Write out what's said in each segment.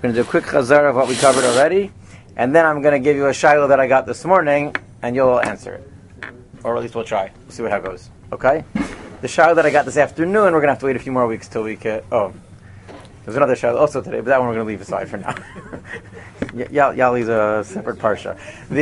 going to do a quick chazar of what we covered already, and then I'm going to give you a shiloh that I got this morning, and you'll answer it. Or at least we'll try. We'll see how it goes. Okay? The shiloh that I got this afternoon, we're going to have to wait a few more weeks till we can... Oh, there's another shiloh also today, but that one we're going to leave aside for now. Yali's a separate parsha.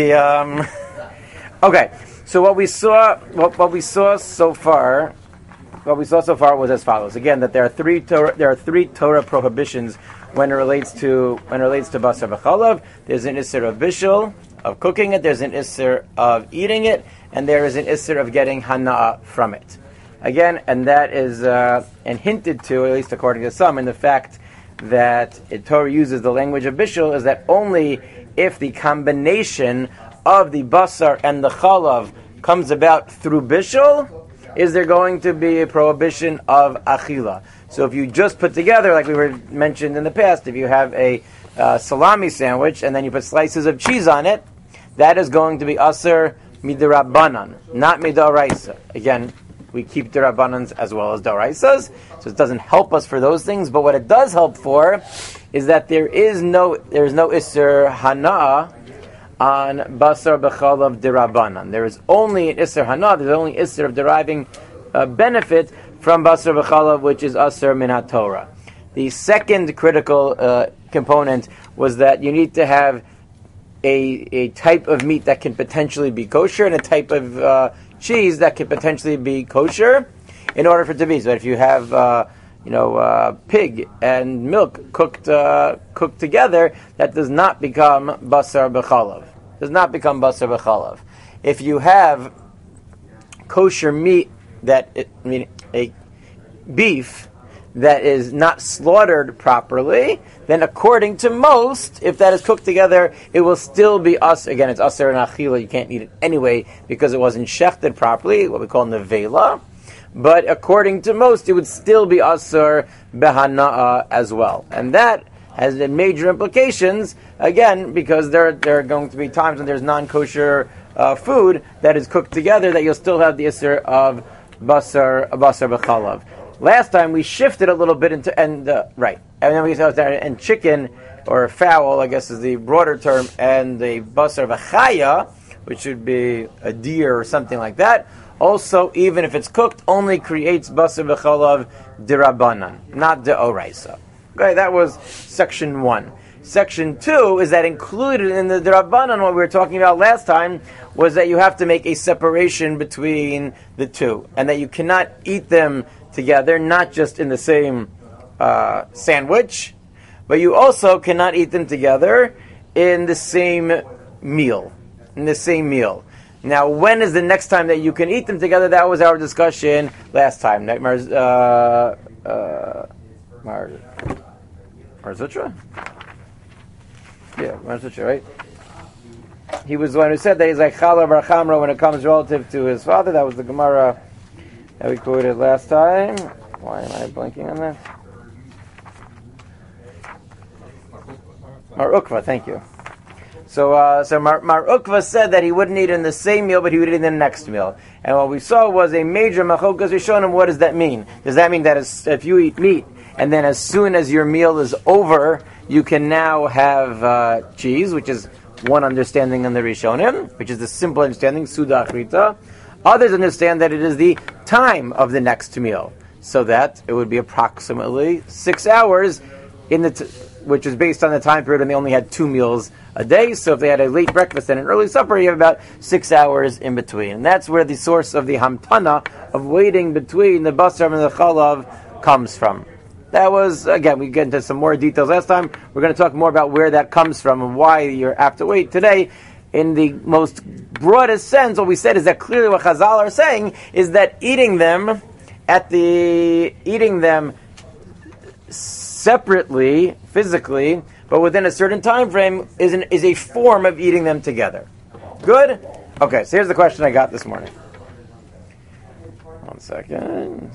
Okay, so what we saw so far was as follows. Again, that there are three Torah prohibitions when it relates to basar v'chalav. There's an isser of bishul, of cooking it. There's an isser of eating it, and there is an isser of getting hana'ah from it. Again, and that is and hinted to, at least according to some, in the fact that Torah uses the language of bishul, is that only if the combination of the basar and the chalav comes about through bishul, is there going to be a prohibition of achila. So if you just put together, like we were mentioned in the past, if you have a salami sandwich and then you put slices of cheese on it, that is going to be aser midrabbanan, not midoraisa. Again, we keep dirabbanans as well as doraisas, so it doesn't help us for those things. But what it does help for is that there is no iser hana on basar b'chalav dirabbanan. There is only an iser hana. There's only iser of deriving benefit from basar b'chalav, which is aser min haTorah. The second critical component was that you need to have a type of meat that can potentially be kosher and a type of cheese that could potentially be kosher in order for it to be. So if you have pig and milk cooked together, that does not become basar b'chalav. Does not become basar b'chalav. If you have kosher meat a beef that is not slaughtered properly, then according to most, if that is cooked together, it will still be us. Again, it's aser and achila. You can't eat it anyway because it wasn't shechted properly, what we call nevela. But according to most, it would still be aser behana'a as well. And that has major implications, again, because there are going to be times when there's non-kosher food that is cooked together that you'll still have the aser of basar b'chalav. Last time we shifted a little bit into and then we saw there and chicken or fowl, I guess is the broader term, and the basar v'chaya, which would be a deer or something like that. Also, even if it's cooked, only creates basar v'chalav dirabbanan, not deoraisa. Okay, that was section 1. Section 2 is that included in the dirabbanan, what we were talking about last time, was that you have to make a separation between the two, and that you cannot eat them together, not just in the same sandwich, but you also cannot eat them together in the same meal. Now, when is the next time that you can eat them together? That was our discussion last time. Mar Zutra? Yeah, Mar Zutra, right? He was the one who said that he's like Chala bar Chamra when it comes relative to his father. That was the Gemara that we quoted last time. Why am I blanking on that? Mar Ukva, thank you. So Mar Ukva said that he wouldn't eat in the same meal, but he would eat in the next meal. And what we saw was a major machokas rishonim. What does that mean? Does that mean that if you eat meat, and then as soon as your meal is over, you can now have cheese, which is one understanding in the rishonim, which is the simple understanding, Suda Achrita. Others understand that it is the time of the next meal, so that it would be approximately 6 hours, which is based on the time period when they only had 2 meals a day. So if they had a late breakfast and an early supper, you have about 6 hours in between. And that's where the source of the hamtana, of waiting between the basar and the chalav, comes from. That was, again, we get into some more details last time. We're going to talk more about where that comes from and why you have to wait. Today, in the most broadest sense, what we said is that clearly what Chazal are saying is that eating them separately, physically, but within a certain time frame is a form of eating them together. Good? Okay, so here's the question I got this morning. 1 second.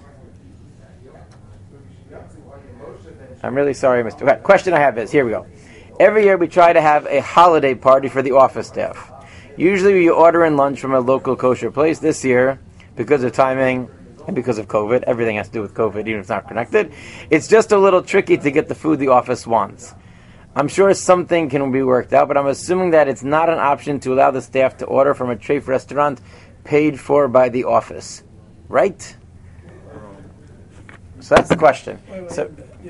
I'm really sorry, Mr. Okay, question I have is, here we go. Every year we try to have a holiday party for the office staff. Usually we order in lunch from a local kosher place. This year, because of timing and because of COVID, everything has to do with COVID, even if it's not connected, it's just a little tricky to get the food the office wants. I'm sure something can be worked out, but I'm assuming that it's not an option to allow the staff to order from a treif restaurant paid for by the office, right? So that's the question. So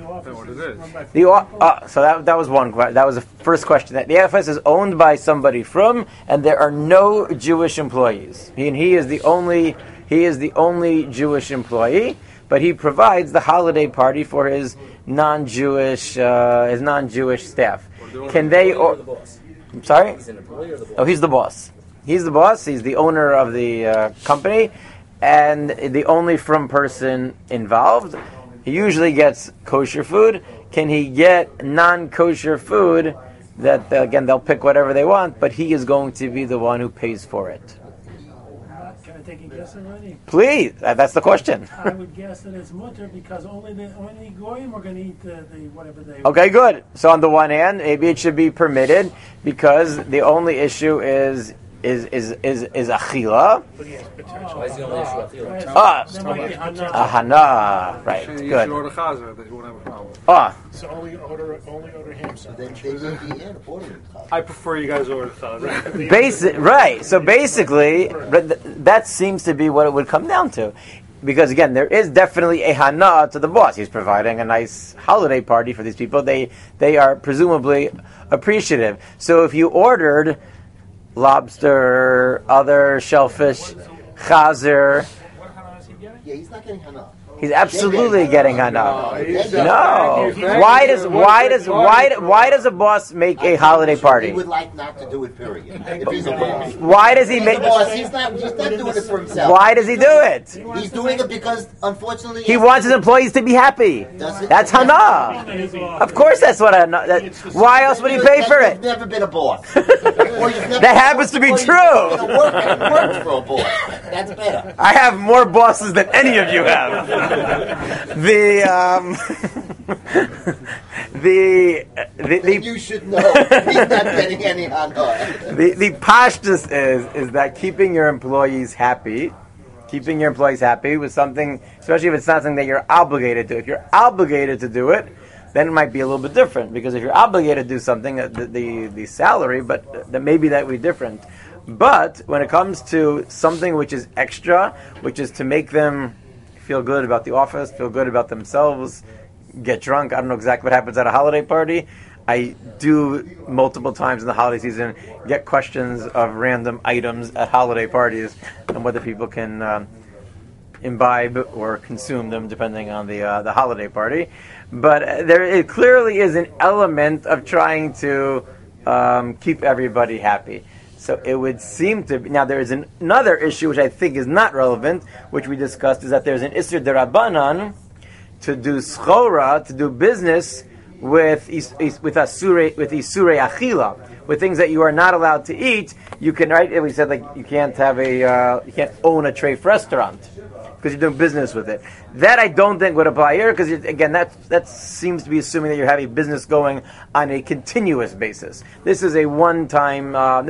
that was one. That was the first question. That the office is owned by somebody from, and there are no Jewish employees. He is the only Jewish employee, but he provides the holiday party for his non-Jewish staff. Can they? I'm sorry. He's an employee or the boss? Oh, he's the boss. He's the boss. He's the owner of the company, and the only from person involved. He usually gets kosher food. Can he get non-kosher food? That again, they'll pick whatever they want, but he is going to be the one who pays for it. Can I take a guess already? Please, that's the question. I would guess that it's mutter because only goyim are going to eat the whatever they. Okay, good. So on the one hand, maybe it should be permitted because the only issue is achila. Why is the only issue achila? Hana. Right. Good. You should order chazer. They won't have a problem. So only order ham. So I prefer you guys order chazer. Right. So basically, that seems to be what it would come down to. Because again, there is definitely a hana to the boss. He's providing a nice holiday party for these people. They are presumably appreciative. So if you ordered lobster, other shellfish, chazer. Yeah, he's not getting hana. He's absolutely getting hana. No. Why does a boss make a holiday party? He would like not to do it, period. If he's a boss. Why does he make? He's not doing it for himself. Why does he do it? He's doing it because, unfortunately, he wants his employees to be happy. That's hana. Of course, that's what hana. Why else would he pay for it? You've never been a boss. That happens to be true. Worked for a boss. That's better. I have more bosses than any of you have. The you should know he's not getting any hana. The pashtus is that keeping your employees happy with something, especially if it's not something that you're obligated to. If you're obligated to do it, then it might be a little bit different. Because if you're obligated to do something, the salary, but then maybe that would be different. But when it comes to something which is extra, which is to make them feel good about the office, feel good about themselves, get drunk. I don't know exactly what happens at a holiday party. I do multiple times in the holiday season get questions of random items at holiday parties and whether people can imbibe or consume them depending on the holiday party. But it clearly is an element of trying to keep everybody happy. So it would seem to be. Now there is another issue which I think is not relevant, which we discussed, is that there's an Isser Derabanan to do schora, to do business with Isurei Achila, with things that you are not allowed to eat. You can, right? We said like you can't own a treif restaurant because you're doing business with it. That I don't think would apply here because again that seems to be assuming that you have a business going on a continuous basis. This is a one-time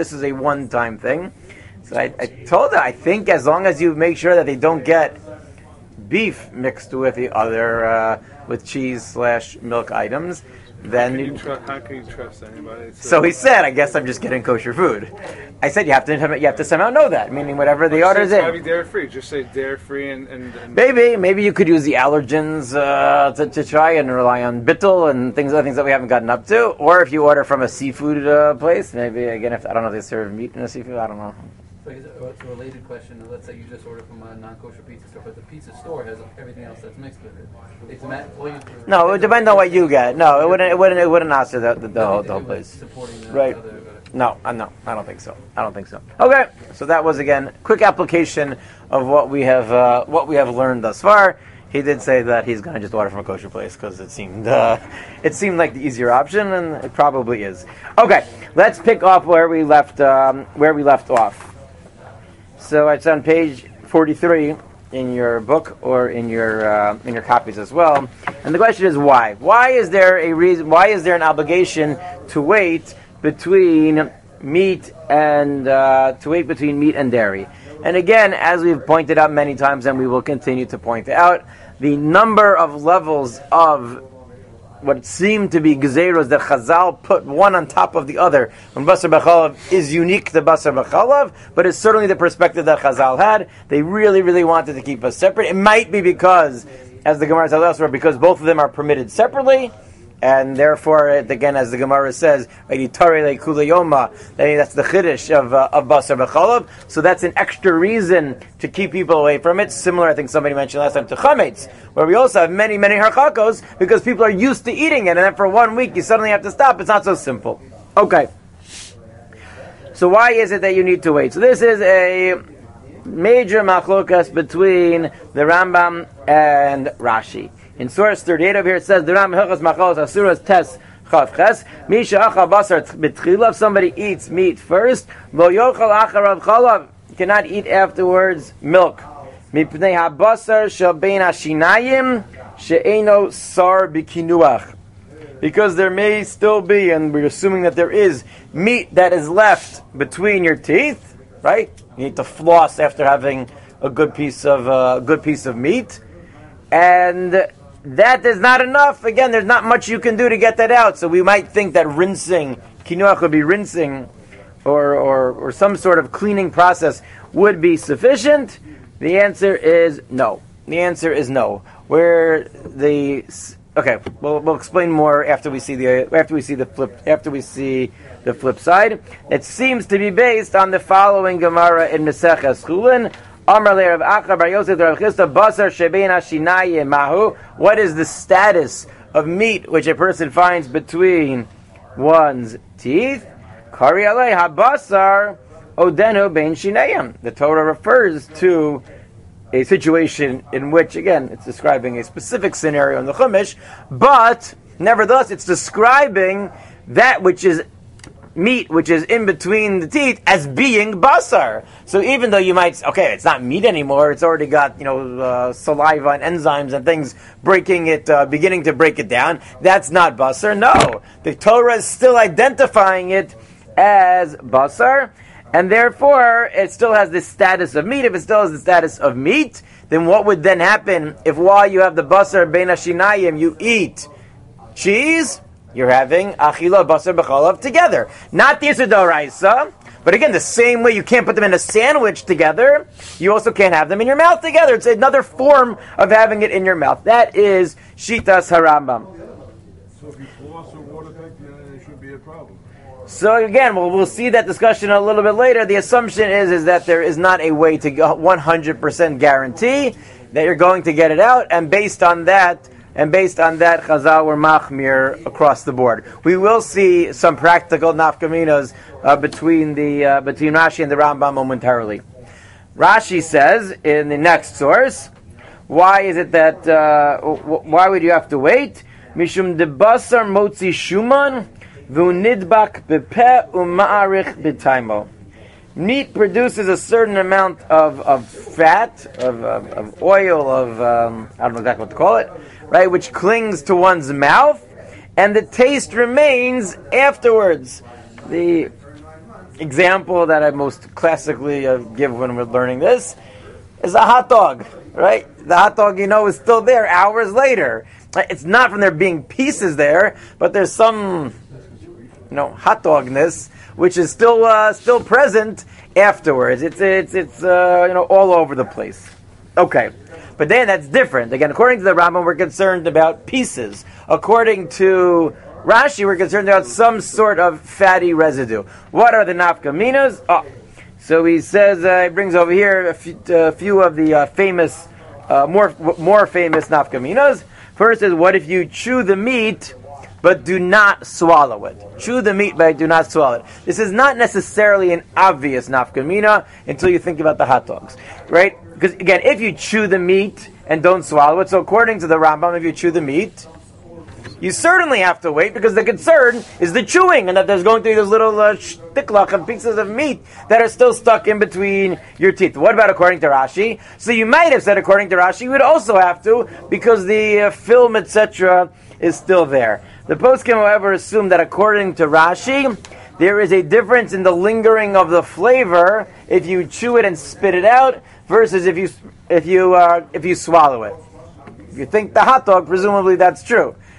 thing. So I told her I think as long as you make sure that they don't get beef mixed with the other with cheese/milk items, then how can you trust anybody? So he said, I guess I'm just getting kosher food. I said you have to somehow know that, meaning whatever the order's in. It's dairy free. Just say dairy free and maybe you could use the allergens to try and rely on bittul and other things that we haven't gotten up to. Or if you order from a seafood place, maybe again I don't know if they serve meat in a seafood. I don't know. So it's a related question. Let's say you just order from a non-kosher pizza store, but the pizza store has everything else that's mixed with it. No, it would depend on what you get. No, it wouldn't answer the whole place. Right. No, I don't think so. Okay, so that was again quick application of what we have learned thus far. He did say that he's going to just order from a kosher place because it seemed like the easier option, and it probably is. Okay, let's pick up where we left off. So it's on page 43 in your book or in your copies as well. And the question is why? Why is there a reason? Why is there an obligation to wait between meat and dairy? And again, as we've pointed out many times, and we will continue to point out, the number of levels of what seem to be gezeros that Chazal put one on top of the other when Basar B'chalav is unique to Basar B'chalav, but it's certainly the perspective that Chazal had. They really, really wanted to keep us separate. It might be because, as the Gemara says elsewhere, because both of them are permitted separately, and therefore, again, as the Gemara says, that's the chiddush of Basar B'chalav. So that's an extra reason to keep people away from it. Similar, I think somebody mentioned last time, to chametz, where we also have many, many harchakos because people are used to eating it, and then for 1 week you suddenly have to stop. It's not so simple. Okay. So why is it that you need to wait? So this is a major machlokas between the Rambam and Rashi. In source 38 over here, it says, the Rambam Hilchos Machalos Asuras Tes Chavches, Misha Achal Basar B'tchila, if somebody eats meat first, Lo Yochal Acharav Chalav, cannot eat afterwards milk. Mipnei HaBasar Shel Bein HaShinayim, She'eno Sar B'kinuach. Because there may still be, and we're assuming that there is, meat that is left between your teeth, right? You need to floss after having a good piece of meat. And that is not enough. Again, there's not much you can do to get that out. So we might think that rinsing, kinuach would be rinsing, or some sort of cleaning process would be sufficient. The answer is no. We'll explain more after we see the flip side. It seems to be based on the following Gemara in Maseches Chulin. What is the status of meat which a person finds between one's teeth? The Torah refers to a situation in which, again, it's describing a specific scenario in the Chumash, but nevertheless it's describing that which is meat, which is in between the teeth, as being basar. So even though you might, it's not meat anymore, it's already got, saliva and enzymes and things beginning to break it down, that's not basar. No, the Torah is still identifying it as basar, and therefore it still has the status of meat. If it still has the status of meat, then what would then happen if while you have the basar bein hashinayim, you eat cheese? You're having achila basar b'chalav together. Not the Yisur D'Oraisa, but again, the same way you can't put them in a sandwich together, you also can't have them in your mouth together. It's another form of having it in your mouth. That is Shitas HaRambam. So if you floss or water take, it should be a problem. So again, we'll see that discussion a little bit later. The assumption is that there is not a way to 100% guarantee that you're going to get it out, and based on that, Chazal were machmir across the board. We will see some practical nafkaminas between Rashi and the Rambam momentarily. Rashi says in the next source, why is it that why would you have to wait? Mishum de basar motzi shuman v'unidbak bepeh u'ma'arich b'taimo. Meat produces a certain amount of fat, of oil, I don't know exactly what to call it, right, which clings to one's mouth, and the taste remains afterwards. The example that I most classically give when we're learning this is a hot dog, right? The hot dog, is still there hours later. It's not from there being pieces there, but there's some, hot dogness which is still present afterwards. It's all over the place. Okay. But then that's different. Again, according to the Rambam, we're concerned about pieces. According to Rashi, we're concerned about some sort of fatty residue. What are the nafkaminas? So he says, he brings over here a few of the famous, more famous nafkaminas. First is, what if you chew the meat but do not swallow it? Chew the meat but do not swallow it. This is not necessarily an obvious nafkamina until you think about the hot dogs, right? Because again, if you chew the meat and don't swallow it, so according to the Rambam, if you chew the meat, you certainly have to wait, because the concern is the chewing, and that there's going to be those little shtiklach of pieces of meat that are still stuck in between your teeth. What about according to Rashi? So you might have said according to Rashi, you would also have to, because the film, etc., is still there. The poskim, however, assume that according to Rashi, there is a difference in the lingering of the flavor if you chew it and spit it out versus if you swallow it. If you think the hot dog, presumably that's true.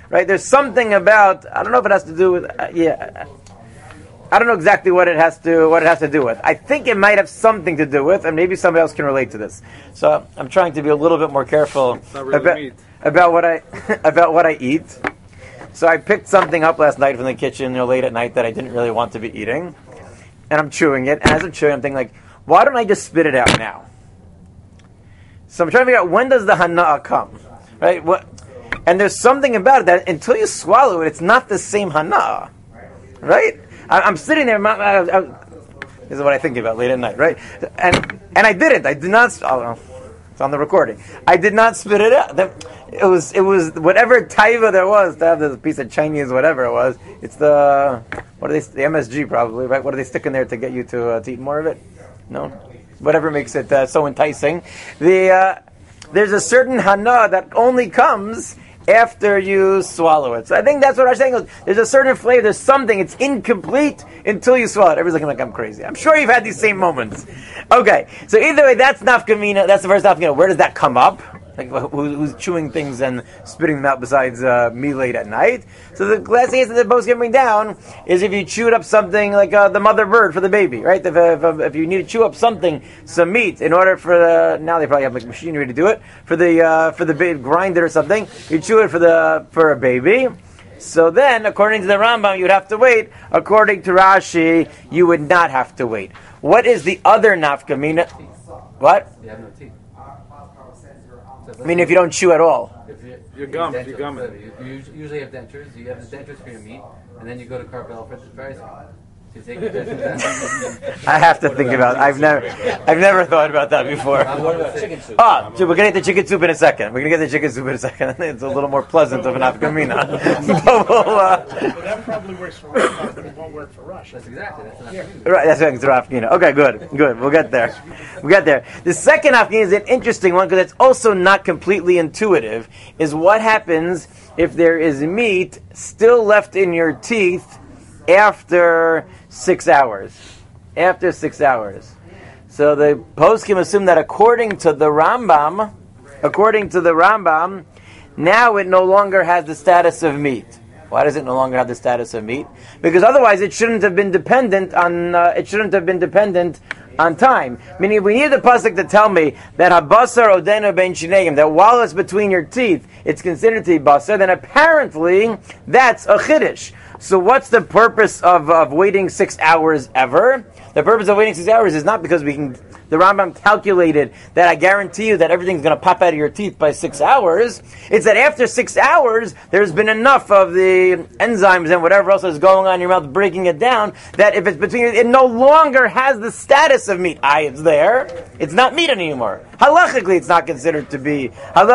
right? There's something about, I don't know if it has to do with, I don't know exactly what it has to do with. I think it might have something to do with, and maybe somebody else can relate to this. So I'm trying to be a little bit more careful about what I eat. So I picked something up last night from the kitchen, late at night, that I didn't really want to be eating, and I'm chewing it. And as I'm chewing, I'm thinking like, why don't I just spit it out now? So I'm trying to figure out, when does the hana'ah come, right? And there's something about it that until you swallow it, it's not the same hana'ah, right? I'm sitting there. This is what I think about late at night, right? And I didn't. I did not. Oh, it's on the recording. I did not spit it out. It was whatever taiva there was to have this piece of Chinese, whatever it was. It's the MSG probably, right? What do they stick in there to get you to eat more of it? No, whatever makes it so enticing. There's a certain hana that only comes after you swallow it. So I think that's what I'm saying. There's a certain flavor, there's something, it's incomplete until you swallow it. Everybody's looking like I'm crazy. I'm sure you've had these same moments. Okay, so either way, that's nafkamina, that's the first nafkamina. Where does that come up? Like, who's chewing things and spitting them out besides me late at night? So the last answer that both coming down is if you chewed up something like the mother bird for the baby, right? If you need to chew up something, some meat, in order for now they probably have like machinery to do it for the baby, grind it or something. You chew it for a baby. So then, according to the Rambam, you would have to wait. According to Rashi, you would not have to wait. What is the other nafkamina? What? You have no teeth. I mean, if you don't chew at all. You're gum. You usually have dentures. You have the dentures for your meat, and then you go to Carvel for the fries. You take the dentures out. I have to think about it. I've never thought about that before. What about chicken soup? We're going to get the chicken soup in a second. It's a little more pleasant of an afkamina. But that probably works for Rush, but it won't work for Rush. That's an afternoon. Right, that's what afkamina. Okay, good. We'll get there. The second afkamina is an interesting one because it's also not completely intuitive. Is what happens if there is meat still left in your teeth after 6 hours. After 6 hours. So the poskim assume that according to the Rambam, now it no longer has the status of meat. Why does it no longer have the status of meat? Because otherwise it shouldn't have been dependent on time. Meaning, if we need the pasuk to tell me that habasar odenu ben shineim, that while it's between your teeth, it's considered to be basar, then apparently that's a chiddush. So what's the purpose of waiting 6 hours ever? The purpose of waiting 6 hours is not because the Rambam calculated that I guarantee you that everything's going to pop out of your teeth by 6 hours. It's that after 6 hours, there's been enough of the enzymes and whatever else is going on in your mouth, breaking it down, that if it's between, it no longer has the status of meat. It's there. It's not meat anymore. Halachically, it's not considered to be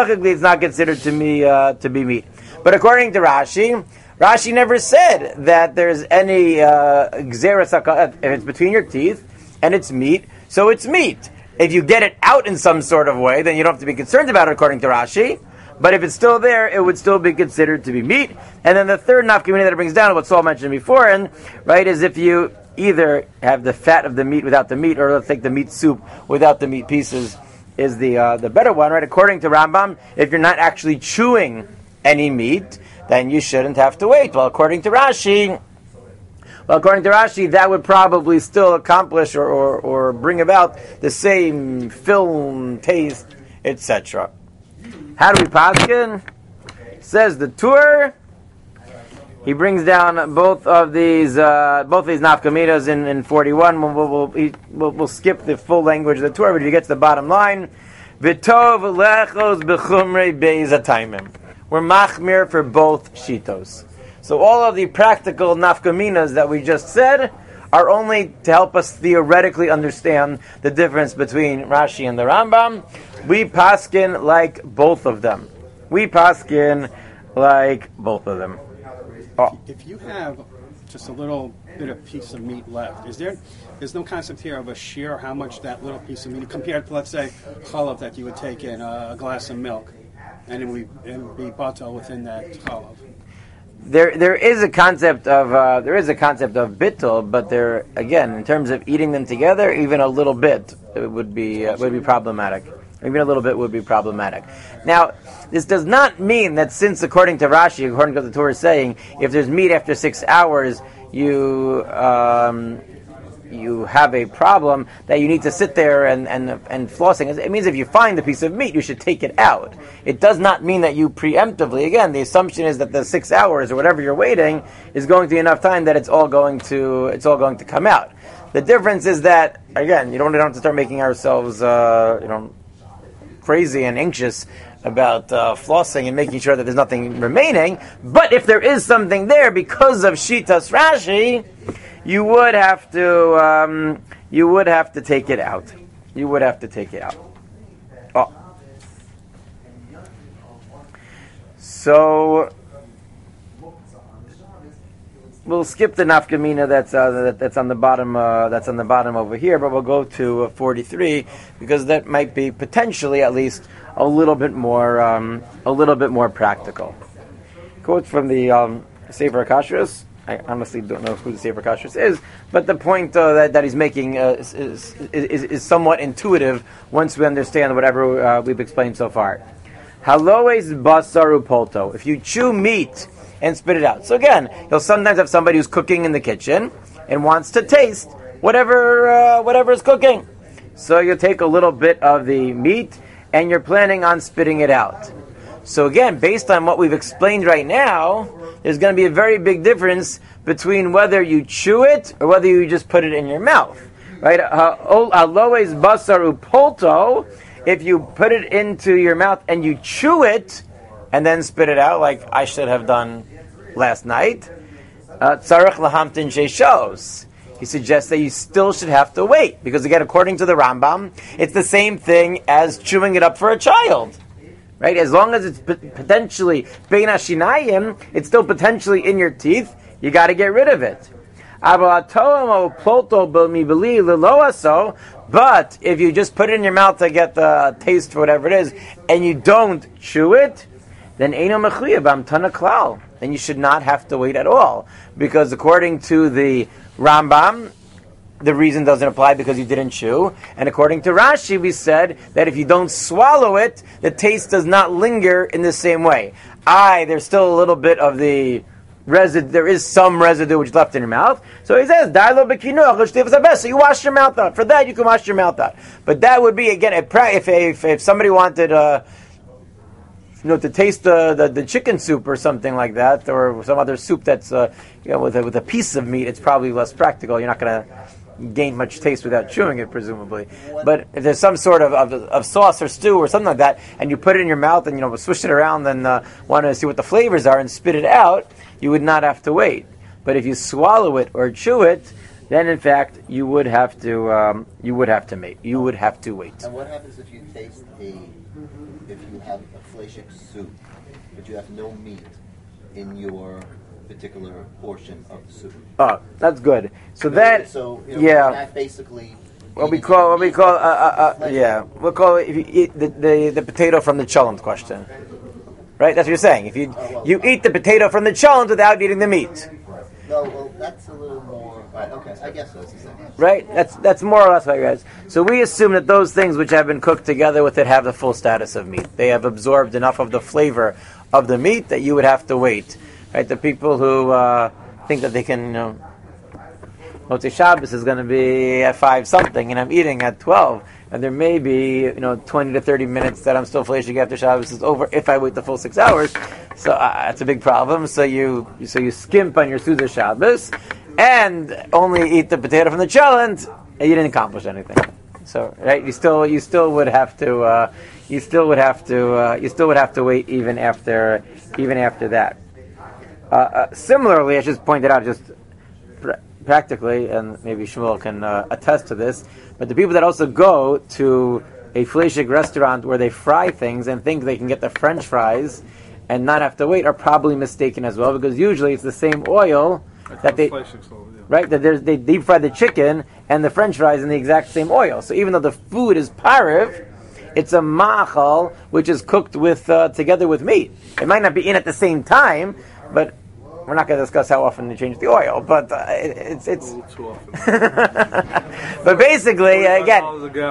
meat. But according to Rashi never said that there's any gzeras. If it's between your teeth and it's meat, so it's meat. If you get it out in some sort of way, then you don't have to be concerned about it, according to Rashi. But if it's still there, it would still be considered to be meat. And then the third nafkamina that it brings down, what Saul mentioned before, right, is if you either have the fat of the meat without the meat, or let's take the meat soup without the meat pieces, is the better one, right? According to Rambam, if you're not actually chewing any meat, then you shouldn't have to wait. Well, according to Rashi, that would probably still accomplish or bring about the same film, taste, etc. How do we paskin? Says the Tur. He brings down both of these nafkaminas in 41. We'll skip the full language of the Tur, but if you get to the bottom line, V'tov lechos b'chumrei beizataymim. We're machmir for both shitos. So all of the practical nafkaminas that we just said are only to help us theoretically understand the difference between Rashi and the Rambam. We paskin like both of them. Oh. If you have just a little bit of piece of meat left, there's no concept here of a shear, how much that little piece of meat, compared to, let's say, challah that you would take in a glass of milk, and it would be batal within that challah. There is a concept of bittul, but there again, in terms of eating them together, even a little bit it would be problematic. even a little bit would be problematic. Now, this does not mean that since, according to Rashi, according to what the Torah is saying, if there's meat after 6 hours, you have a problem that you need to sit there and flossing. It means if you find a piece of meat, you should take it out. It does not mean that you preemptively, again, the assumption is that the 6 hours or whatever you're waiting is going to be enough time that it's all going to come out. The difference is that, again, you don't have to start making ourselves crazy and anxious about flossing and making sure that there's nothing remaining. But if there is something there because of Shitas Rashi, you would have to take it out. You would have to take it out. Oh. So we'll skip the nafkamina that's on the bottom. That's on the bottom over here, but we'll go to 43 because that might be potentially, at least, a little bit more practical. Quote from the Sefer HaKashrus. I honestly don't know who the Sefer HaKashrus is, but the point that he's making is somewhat intuitive once we understand whatever we've explained so far. Haloes basaru polto. If you chew meat and spit it out. So again, you'll sometimes have somebody who's cooking in the kitchen and wants to taste whatever is cooking. So you take a little bit of the meat and you're planning on spitting it out. So again, based on what we've explained right now, there's going to be a very big difference between whether you chew it or whether you just put it in your mouth. Right? Aloes basaru polto. If you put it into your mouth and you chew it and then spit it out, like I should have done last night, tzarich lahamtin sheishos. He suggests that you still should have to wait because again, according to the Rambam, it's the same thing as chewing it up for a child. Right? As long as it's potentially bein hashinayim, it's still potentially in your teeth. You got to get rid of it. But if you just put it in your mouth to get the taste for whatever it is, and you don't chew it, then eino mechuyev b'hamtana klal. Then you should not have to wait at all, because according to the Rambam, the reason doesn't apply because you didn't chew. And according to Rashi, we said that if you don't swallow it, the taste does not linger in the same way. There's still a little bit of the residue. There is some residue which is left in your mouth. So he says, so you wash your mouth out. For that, you can wash your mouth out. But that would be, again, if somebody wanted to taste the chicken soup or something like that, or some other soup that's with a piece of meat, it's probably less practical. You're not going to gain much taste without chewing it, presumably. But if there's some sort of sauce or stew or something like that, and you put it in your mouth and swish it around and want to see what the flavors are and spit it out, you would not have to wait. But if you swallow it or chew it, then in fact you would have to wait. You would have to wait. And what happens if you have a fleishik soup, but you have no meat in your particular portion of the soup? Oh, that's good. So that basically we'll call it if you eat the potato from the cholent question. Right? That's what you're saying. If you eat the potato from the cholent without eating the meat. No, well, that's a little more. Right, okay, I guess that's the same. Right? That's more or less what it is. So we assume that those things which have been cooked together with it have the full status of meat. They have absorbed enough of the flavor of the meat that you would have to wait. Right? The people who think that they can, Motzei Shabbos is going to be at 5 something, and I'm eating at 12. And there may be, 20 to 30 minutes that I'm still flashing after Shabbos is over if I wait the full 6 hours. So that's a big problem. So you skimp on your Suda Shabbos and only eat the potato from the cholent, and you didn't accomplish anything. So right, you still would have to wait even after that. Similarly, I just pointed out practically, and maybe Shmuel can attest to this, but the people that also go to a fleishik restaurant where they fry things and think they can get the French fries and not have to wait are probably mistaken as well, because usually it's the same oil that they deep fry the chicken and the French fries in the exact same oil. So even though the food is pariv, it's a ma'achal which is cooked with together with meat. It might not be in at the same time, but we're not going to discuss how often they change the oil, but it's A little too often. but basically, again,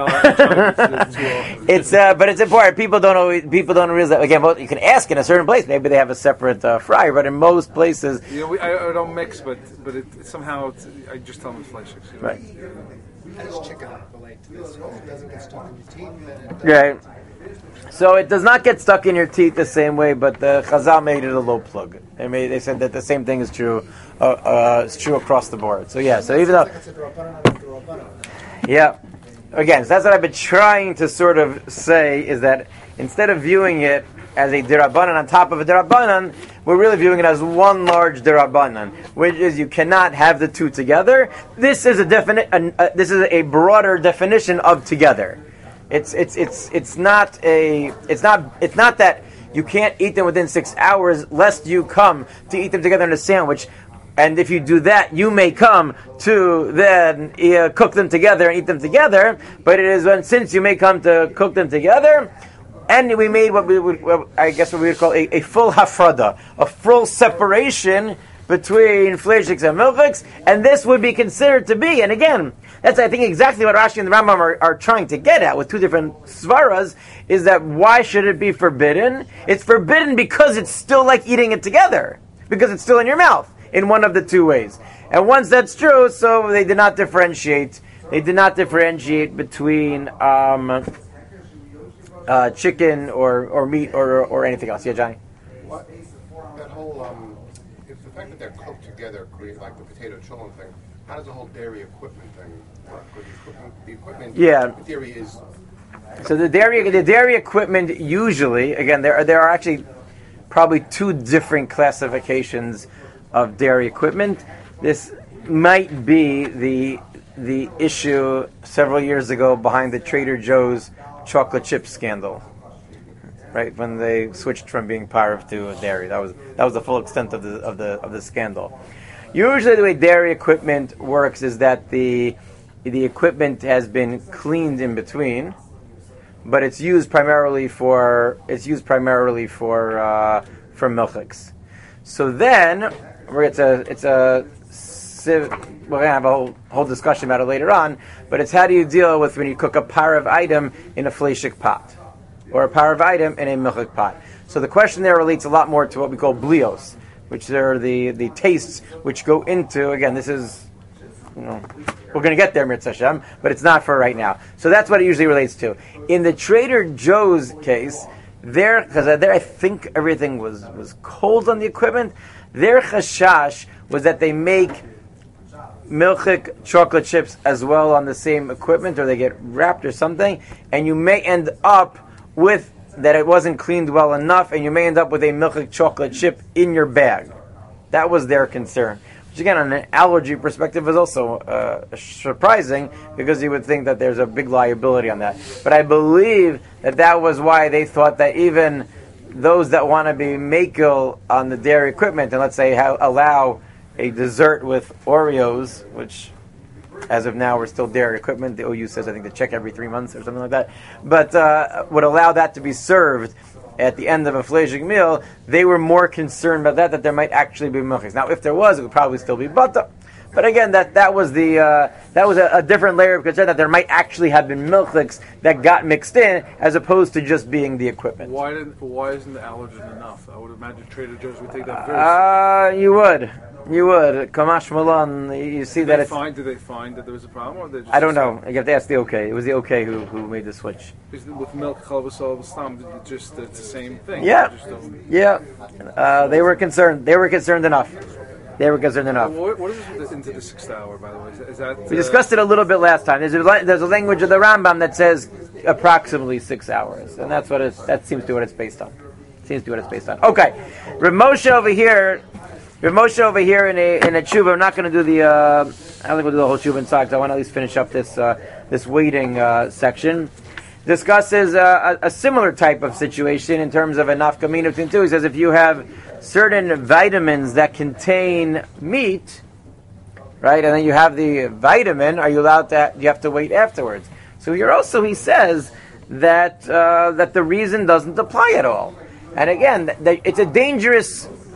but it's important. People don't realize that. Again, well, you can ask in a certain place. Maybe they have a separate fryer, but in most places, I don't mix, but somehow I just tell them it's fleishiks. right? How does chicken relate to this? If it doesn't get stuck in your teeth, Right. So it does not get stuck in your teeth the same way, but the Chazal made it a low plug. They said that the same thing is true. It's true across the board. So yeah. So even though, yeah, again, so that's what I've been trying to sort of say is that instead of viewing it as a dirabanan on top of a dirabanan, we're really viewing it as one large dirabanan, which is you cannot have the two together. This is this is a broader definition of together. It's not that you can't eat them within 6 hours, lest you come to eat them together in a sandwich. And if you do that, you may come to then cook them together and eat them together. But it is since you may come to cook them together, and we made what we would call a full hafrada, a full separation between fleishiks and milchiks, and this would be considered to be, and again, that's I think exactly what Rashi and the Rambam are trying to get at with two different svaras, is that why should it be forbidden? It's forbidden because it's still like eating it together, because it's still in your mouth, in one of the two ways. And once that's true, so they did not differentiate. They did not differentiate between chicken or meat or anything else. Yeah, Johnny? what that whole if the fact that they're cooked together create like the potato cholent thing, how does the whole dairy equipment thing work? Because the equipment, Yeah. in theory, is So the dairy equipment usually, again, there are actually probably two different classifications of dairy equipment. This might be the issue several years ago behind the Trader Joe's chocolate chip scandal, right? When they switched from being parv to dairy, that was the full extent of the scandal. Usually, the way dairy equipment works is that the equipment has been cleaned in between, but it's used primarily for milchiks. So then we're gonna have a whole discussion about it later on. But it's how do you deal with when you cook a parv item in a fleishik pot or a parv item in a milchik pot? So the question there relates a lot more to what we call blios, which are the tastes which go into. Again, this is. We're going to get there, Mitzvah Hashem, but it's not for right now. So that's what it usually relates to. In the Trader Joe's case, because there I think everything was cold on the equipment, their chashash was that they make milchik chocolate chips as well on the same equipment, or they get wrapped or something, and you may end up with that it wasn't cleaned well enough, and you may end up with a milchik chocolate chip in your bag. That was their concern. Which again, on an allergy perspective, is also surprising because you would think that there's a big liability on that. But I believe that was why they thought that even those that want to be makel on the dairy equipment, and let's say allow a dessert with Oreos, which as of now we're still dairy equipment. The OU says I think to check every 3 months or something like that. But would allow that to be served at the end of a fleishik meal. They were more concerned about that there might actually be milchiks. Now, if there was, it would probably still be butter. But again, that was a different layer of concern, that there might actually have been milchiks that got mixed in, as opposed to just being the equipment. Why isn't the allergen enough? I would imagine Trader Joe's would take that very seriously. You would. Kamash Malan, you see that it's... Did they find that there was a problem? Or they just I don't know. You have to ask the OK. It was the OK who made the switch. With milk, it's the same thing. Yeah. They were concerned. They were concerned enough. What is this into the 6th hour, by the way? Is that... We discussed it a little bit last time. There's a language of the Rambam that says approximately 6 hours. And that seems to be what it's based on. Okay. Rav Moshe over here in a tshuva. I'm not going to do the. I don't think we'll do the whole tshuva inside, because I want to at least finish up this waiting section. Discusses a similar type of situation in terms of a nafkamina between two. He says if you have certain vitamins that contain meat, right, and then you have the vitamin, are you allowed to? You have to wait afterwards. So here also he says that the reason doesn't apply at all. And again, it's a dangerous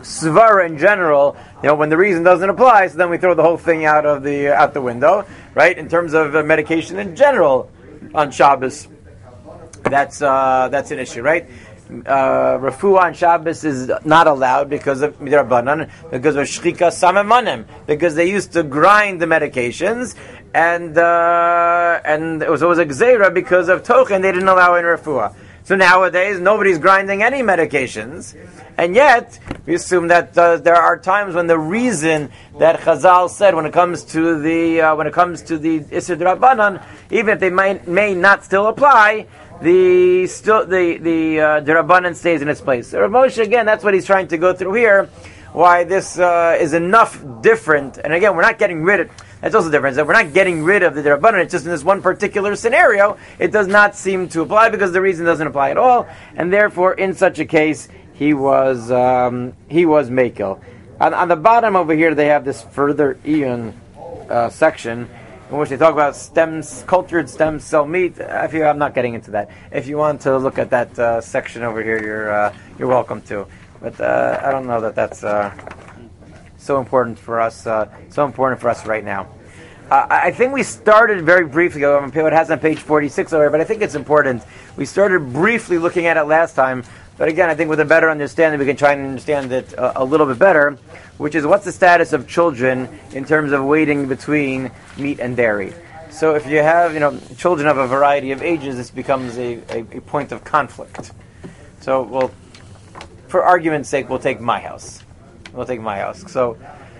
svara in general, when the reason doesn't apply, so then we throw the whole thing out the window, right? In terms of medication in general on Shabbos, that's an issue, right? Refuah on Shabbos is not allowed because of midrabanan, because of shchika samemanim, because they used to grind the medications, and it was a gzeira because of tochen they didn't allow in refuah. So nowadays nobody's grinding any medications, and yet we assume that there are times when the reason that Chazal said when it comes to the Isser D'Rabbanan, even if they may not still apply, the D'Rabbanan stays in its place. So Rav Moshe, again, that's what he's trying to go through here, why this is enough different. And again, we're not getting rid of, that's also the difference, that we're not getting rid of the D'Rabbanan, it's just in this one particular scenario, it does not seem to apply because the reason doesn't apply at all, and therefore, in such a case, he was Mekel. On the bottom over here, they have this further Ian section, in which they talk about cultured stem cell meat. I'm not getting into that. If you want to look at that section over here, you're welcome to. But I don't know that that's so important for us. So important for us right now. I think we started very briefly. It has on page 46 over here, but I think it's important. We started briefly looking at it last time. But again, I think with a better understanding, we can try and understand it a little bit better, which is what's the status of children in terms of waiting between meat and dairy. So if you have, children of a variety of ages, this becomes a point of conflict. So, for argument's sake, we'll take my house. So,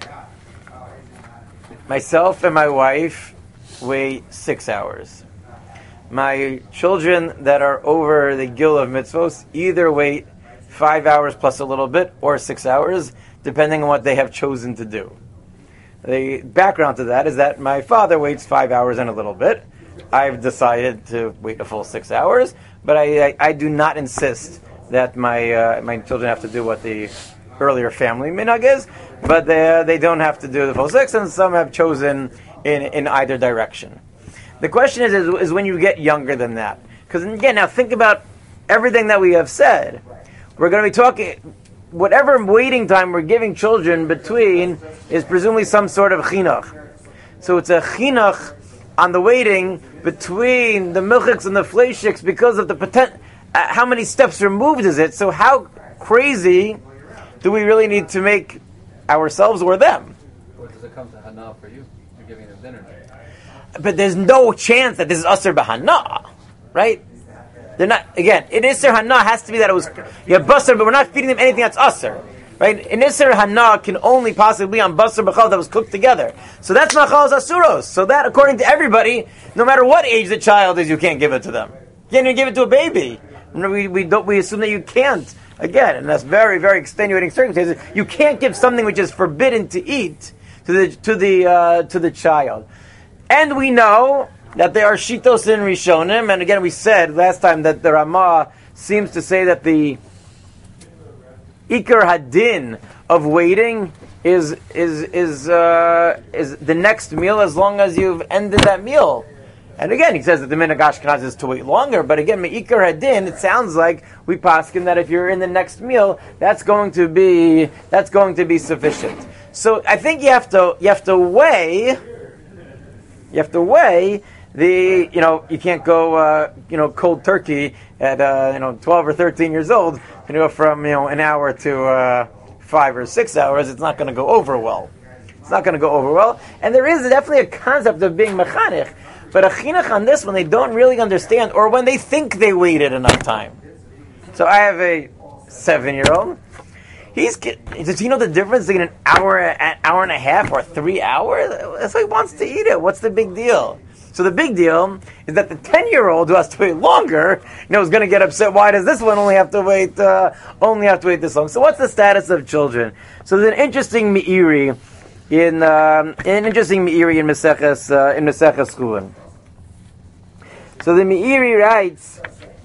myself and my wife wait 6 hours. My children that are over the gil of mitzvos either wait 5 hours plus a little bit or 6 hours, depending on what they have chosen to do. The background to that is that my father waits 5 hours and a little bit. I've decided to wait a full 6 hours, but I do not insist that my children have to do what the earlier family minhag is, but they don't have to do the full 6, and some have chosen in either direction. The question is when you get younger than that. Because again, now think about everything that we have said. We're going to be talking, whatever waiting time we're giving children between is presumably some sort of chinuch. So it's a chinuch on the waiting between the milchiks and the fleishiks because of the potential. How many steps removed is it? So how crazy do we really need to make ourselves or them? Or does it come to Hana for you? You're giving them dinner. But there's no chance that this is Asr B'Hana, right? They're not, again, in Isser Hana has to be that it was, you have Basar, but we're not feeding them anything that's Asr, right? In Isser Hana can only possibly be on Basar B'Chal that was cooked together. So that's Machal Asuros. So that, according to everybody, no matter what age the child is, you can't give it to them. You can't even give it to a baby. We assume that you can't. Again, and that's very, very extenuating circumstances. You can't give something which is forbidden to eat to the child. And we know that there are shitos in Rishonim, and again we said last time that the Ramah seems to say that the Iker Hadin of waiting is the next meal as long as you've ended that meal. And again, he says that the minhag Ashkenaz is to wait longer, but again, Me'ikar Hadin, it sounds like we paskin that if you're in the next meal, that's going to be sufficient. So I think you have to weigh the, you can't go, cold turkey at, 12 or 13 years old, go from, an hour to 5 or 6 hours. It's not going to go over well. And there is definitely a concept of being mechanich, but a chinuch on this when they don't really understand, or when they think they waited enough time. So I have a 7-year-old. Does he know the difference between an hour and a half, or 3 hours? It's like he wants to eat it. What's the big deal? So the big deal is that the 10-year-old who has to wait longer, is going to get upset. Why does this one only have to wait this long? So what's the status of children? So there's an interesting meiri in Meseches Schulin. So the meiri writes,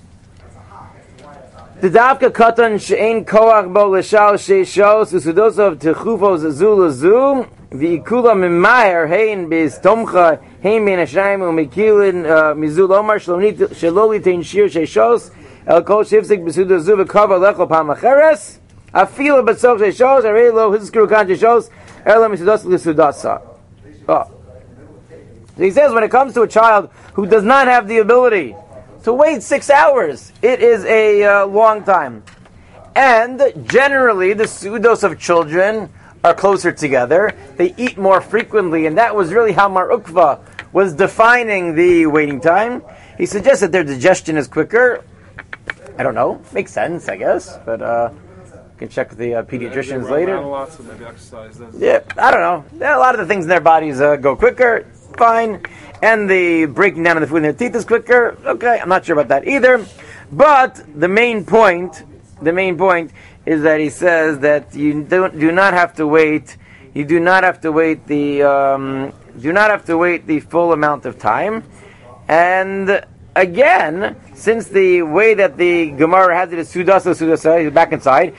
the davka katan she'ein koach bo l'shal sheishos usudosov techufos zu l'zu v'ikula mimayer hein biz tomcha hein ben hashayim u'mekilin mizul omar shaloli tein shir sheishos el kol shivzik b'sudozu v'kava lecho pamacheres Afila b'soch sheshos, arei lo hizkru kan sheshos, elam misudas l'sudasa. So he says when it comes to a child who does not have the ability to wait 6 hours, it is a long time. And generally, the sudos of children are closer together. They eat more frequently, and that was really how Mar Ukva was defining the waiting time. He suggests that their digestion is quicker. I don't know. Makes sense, I guess. But you can check with the pediatricians later. Lots of maybe exercise. Yeah, I don't know. A lot of the things in their bodies go quicker. Fine. And the breaking down of the food in their teeth is quicker. Okay, I'm not sure about that either. But the main point is that he says that you do not have to wait. You do not have to wait the full amount of time. And again, since the way that the Gemara has it is sudasa, back inside.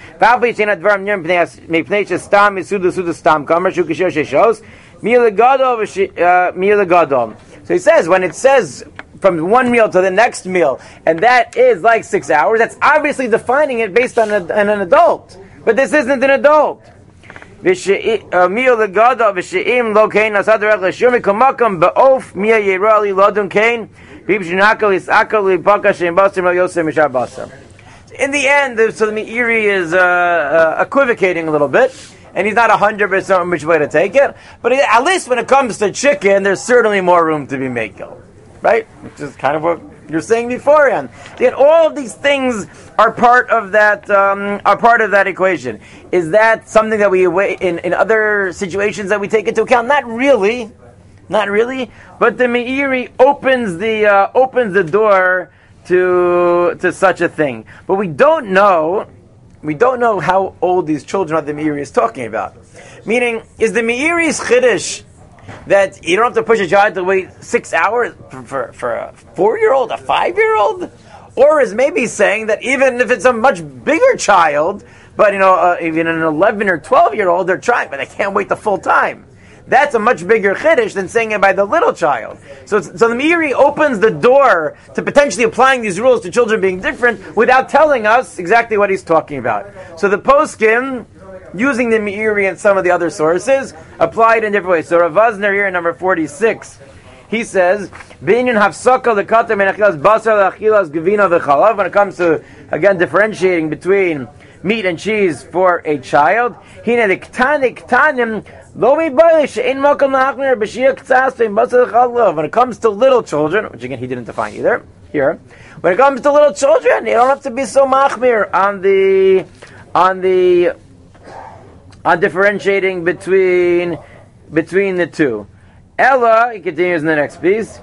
So he says, when it says from one meal to the next meal, and that is like 6 hours, that's obviously defining it based on an adult. But this isn't an adult. In the end, so the Meiri is equivocating a little bit, and he's not 100% which way to take it. But at least when it comes to chicken, there's certainly more room to be makel, right? Which is kind of what you're saying beforehand. Yet all of these things are part of that. Are part of that equation. Is that something that we in other situations that we take into account? Not really. But the Meiri opens the door to such a thing. But we don't know how old these children of the Meiri is talking about. Meaning, is the Meiri's chiddush that you don't have to push a child to wait 6 hours for a 4-year-old, a 5-year-old? Or is maybe saying that even if it's a much bigger child, but even an 11 or 12-year-old, they're trying, but they can't wait the full time. That's a much bigger chiddush than saying it by the little child. So the Meiri opens the door to potentially applying these rules to children being different without telling us exactly what he's talking about. So the poskim, using the Meiri and some of the other sources, applied in different ways. So Rav Vazner here in number 46, he says, when it comes to, again, differentiating between meat and cheese for a child, when it comes to little children, which again he didn't define either here, when it comes to little children, you don't have to be so machmir on differentiating between the two. Ella, he continues in the next piece.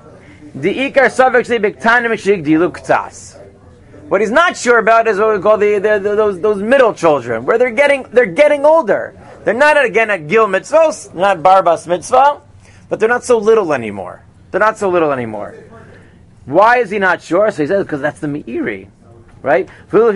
What he's not sure about is what we call those middle children, where they're getting older. They're not again at Gil Mitzvos, not Barbas Mitzvah, but they're not so little anymore. Why is he not sure? So he says because that's the Meiri, right?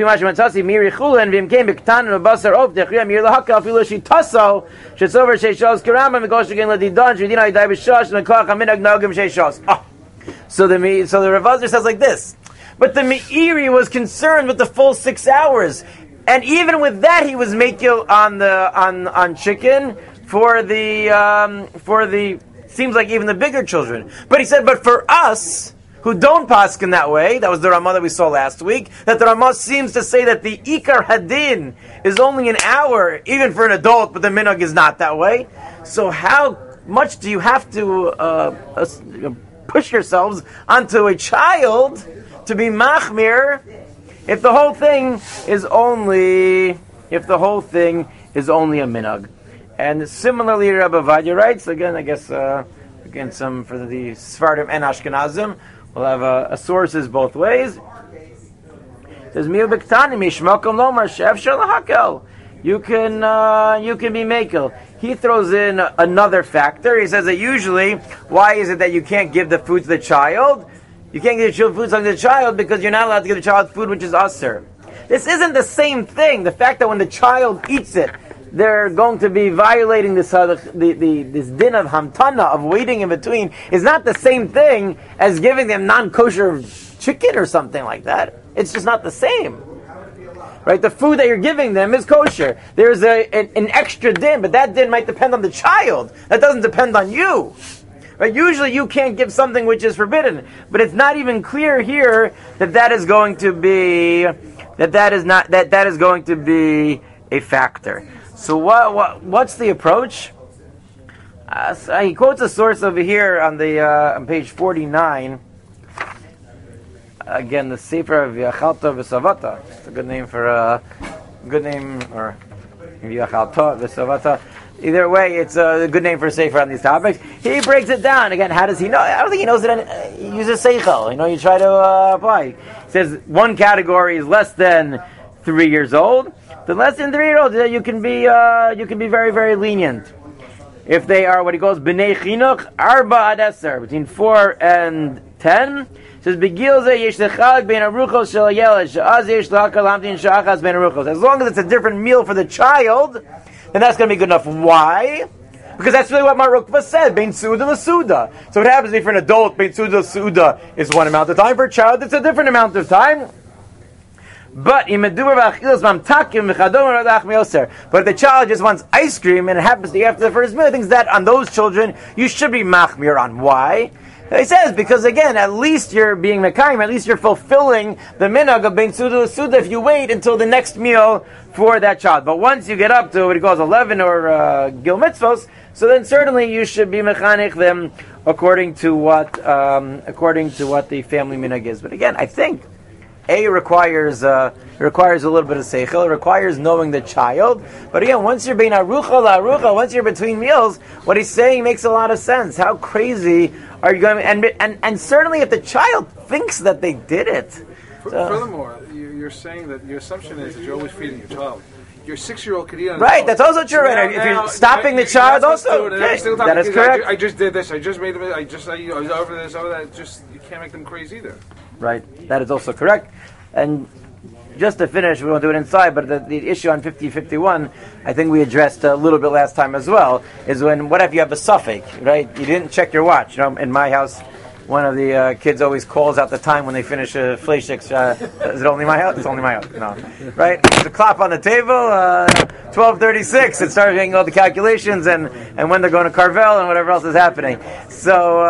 So the Rav Vazner says like this. But the Meiri was concerned with the full 6 hours, and even with that, he was makil on chicken for the seems like even the bigger children. But he said, but for us who don't paskin that way, that was the Ramah that we saw last week, that the Ramah seems to say that the Ikar Hadin is only an hour, even for an adult, but the minhag is not that way. So how much do you have to push yourselves onto a child to be machmir if the whole thing is only a minhag? And similarly, Rabbi Vadia writes again. I guess some for the Sephardim and Ashkenazim, we'll have sources both ways. It says miu b'ktani mishmakom lomar she'efshar lahakel. You can be makel. He throws in another factor. He says that usually, why is it that you can't give the food to the child? You can't give the food to the child because you're not allowed to give the child food which is asur. This isn't the same thing. The fact that when the child eats it, they're going to be violating this this din of hamtana, of waiting in between, is not the same thing as giving them non-kosher chicken or something like that. It's just not the same. Right? The food that you're giving them is kosher. There's an extra din, but that din might depend on the child. That doesn't depend on you. Right? Usually you can't give something which is forbidden, but it's not even clear here that is going to be that is going to be a factor. So what's the approach? So he quotes a source over here on page 49. Again, the Sefer of Yachalta V'Savata. It's a good name or Yachalta V'Savata. Either way, it's a good name for a Sefer on these topics. He breaks it down. Again, how does he know? I don't think he knows it. He uses Seichel. You try to apply. He says one category is less than 3 years old. The less than 3 years old, you can be very, very lenient. If they are what he calls b'nei chinuch arba ad eser, between 4 and 10, says begil ze yesh lechad ben aruchos shel yeled she'az yesh l'hakal lamtin she'achas ben aruchos. As long as it's a different meal for the child, then that's going to be good enough. Why? Because that's really what Marukva said, bein suda l'suda. So what happens if for an adult, bein suda l'suda is one amount of time. For a child, it's a different amount of time. But if the child just wants ice cream and it happens to be after the first meal, he thinks that on those children you should be machmir on. Why? He says because again, at least you're being mekayim, at least you're fulfilling the minhag of bein suda l'suda if you wait until the next meal for that child. But once you get up to what he calls 11 or gil mitzvos, so then certainly you should be mechanech them according to what the family minhag is. But again, I think requires a little bit of seichel. It requires knowing the child. But again, once you're being arucha la'arucha, once you're between meals, what he's saying makes a lot of sense. How crazy are you going? And certainly, if the child thinks that they did it. Furthermore, you're saying that your assumption is that you're always feeding your child. Your 6-year-old could eat on right, that's also true. Right? If you're stopping the child, also that is correct. I just did this. I just made it. I was over this, over that. Just you can't make them crazy either. Right, that is also correct. And just to finish, we won't do it inside, but the issue on 50-51, I think we addressed a little bit last time as well, is what if you have a suffix, right? You didn't check your watch. In my house, one of the kids always calls out the time when they finish a fleishik. Is it only my house? It's only my house. No. Right? There's a clock on the table, 12:36. It starts making all the calculations and when they're going to Carvel and whatever else is happening. So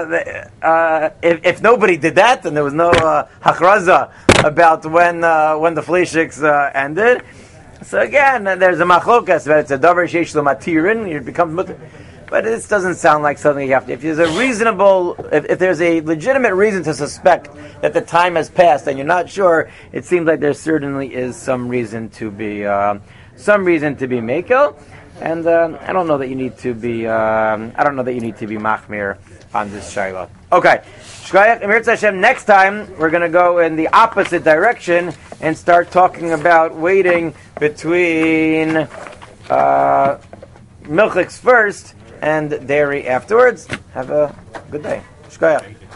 if nobody did that, then there was no hachraza about when the fleishiks ended. So again, there's a machlokas, but it's a davar sheish l'matirin. It becomes mutter. But this doesn't sound like something you have to. If there's if there's a legitimate reason to suspect that the time has passed and you're not sure, it seems like there certainly is some reason to be mekel. And I don't know that you need to be. Machmir on this shayla. Okay, Shkoyach Emir Hashem. Next time we're going to go in the opposite direction and start talking about waiting between milchiks first and dairy afterwards. Have a good day. Shkoyach.